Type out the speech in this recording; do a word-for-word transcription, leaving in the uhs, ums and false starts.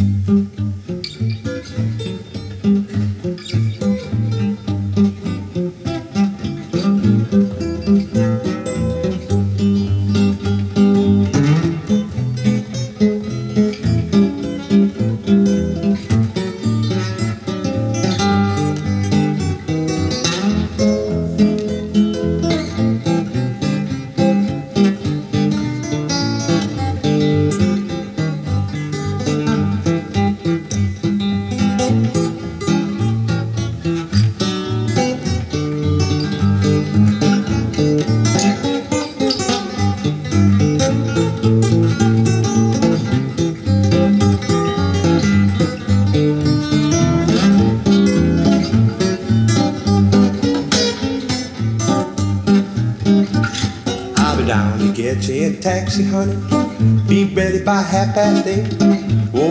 I'll be down to get you a taxi, honey. Be ready by half past eight.